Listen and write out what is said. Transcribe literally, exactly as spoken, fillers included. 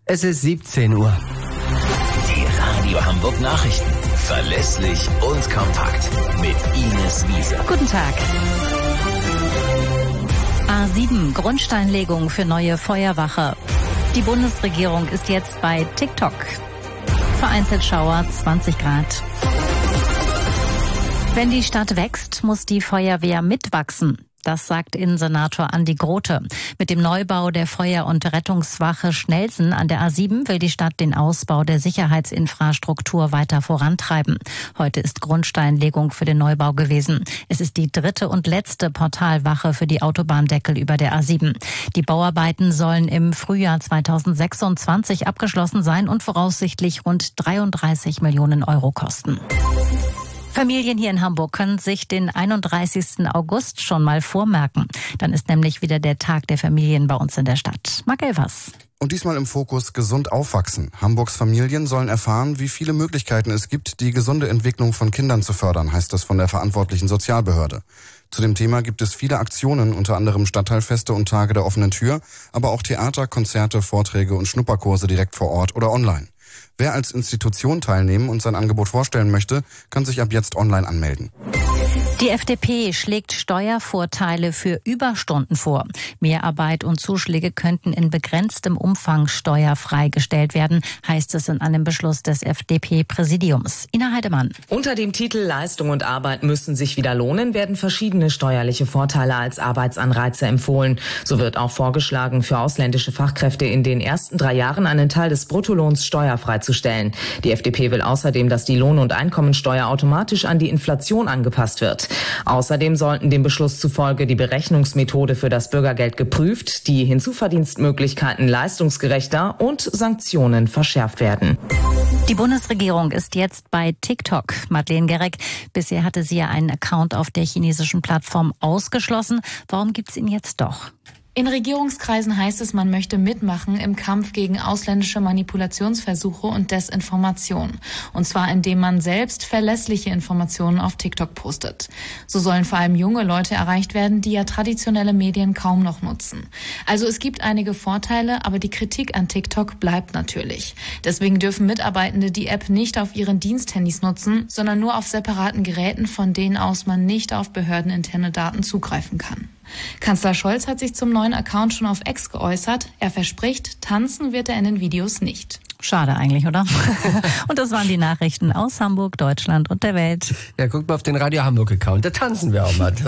Es ist siebzehn Uhr. Die Radio Hamburg Nachrichten. Verlässlich und kompakt. Mit Ines Wiese. Guten Tag. A sieben, Grundsteinlegung für neue Feuerwache. Die Bundesregierung ist jetzt bei TikTok. Vereinzelt Schauer, zwanzig Grad. Wenn die Stadt wächst, muss die Feuerwehr mitwachsen. Das sagt Innensenator Andi Grote. Mit dem Neubau der Feuer- und Rettungswache Schnelsen an der A sieben will die Stadt den Ausbau der Sicherheitsinfrastruktur weiter vorantreiben. Heute ist Grundsteinlegung für den Neubau gewesen. Es ist die dritte und letzte Portalwache für die Autobahndeckel über der A sieben. Die Bauarbeiten sollen im Frühjahr zweitausendsechsundzwanzig abgeschlossen sein und voraussichtlich rund dreiunddreißig Millionen Euro kosten. Familien hier in Hamburg können sich den einunddreißigsten August schon mal vormerken. Dann ist nämlich wieder der Tag der Familien bei uns in der Stadt. Marc Elvers. Und diesmal im Fokus gesund aufwachsen. Hamburgs Familien sollen erfahren, wie viele Möglichkeiten es gibt, die gesunde Entwicklung von Kindern zu fördern, heißt es von der verantwortlichen Sozialbehörde. Zu dem Thema gibt es viele Aktionen, unter anderem Stadtteilfeste und Tage der offenen Tür, aber auch Theater, Konzerte, Vorträge und Schnupperkurse direkt vor Ort oder online. Wer als Institution teilnehmen und sein Angebot vorstellen möchte, kann sich ab jetzt online anmelden. Die F D P schlägt Steuervorteile für Überstunden vor. Mehrarbeit und Zuschläge könnten in begrenztem Umfang steuerfrei gestellt werden, heißt es in einem Beschluss des F D P-Präsidiums. Ina Heidemann. Unter dem Titel Leistung und Arbeit müssen sich wieder lohnen, werden verschiedene steuerliche Vorteile als Arbeitsanreize empfohlen. So wird auch vorgeschlagen, für ausländische Fachkräfte in den ersten drei Jahren einen Teil des Bruttolohns steuerfrei zu stellen. Die F D P will außerdem, dass die Lohn- und Einkommensteuer automatisch an die Inflation angepasst wird. Außerdem sollten dem Beschluss zufolge die Berechnungsmethode für das Bürgergeld geprüft, die Hinzuverdienstmöglichkeiten leistungsgerechter und Sanktionen verschärft werden. Die Bundesregierung ist jetzt bei TikTok. Madeleine Gerek, bisher hatte sie ja einen Account auf der chinesischen Plattform ausgeschlossen. Warum gibt's ihn jetzt doch? In Regierungskreisen heißt es, man möchte mitmachen im Kampf gegen ausländische Manipulationsversuche und Desinformation. Und zwar indem man selbst verlässliche Informationen auf TikTok postet. So sollen vor allem junge Leute erreicht werden, die ja traditionelle Medien kaum noch nutzen. Also es gibt einige Vorteile, aber die Kritik an TikTok bleibt natürlich. Deswegen dürfen Mitarbeitende die App nicht auf ihren Diensthandys nutzen, sondern nur auf separaten Geräten, von denen aus man nicht auf behördeninterne Daten zugreifen kann. Kanzler Scholz hat sich zum neuen Account schon auf X geäußert. Er verspricht, tanzen wird er in den Videos nicht. Schade eigentlich, oder? Und das waren die Nachrichten aus Hamburg, Deutschland und der Welt. Ja, guckt mal auf den Radio Hamburg Account, da tanzen wir auch mal.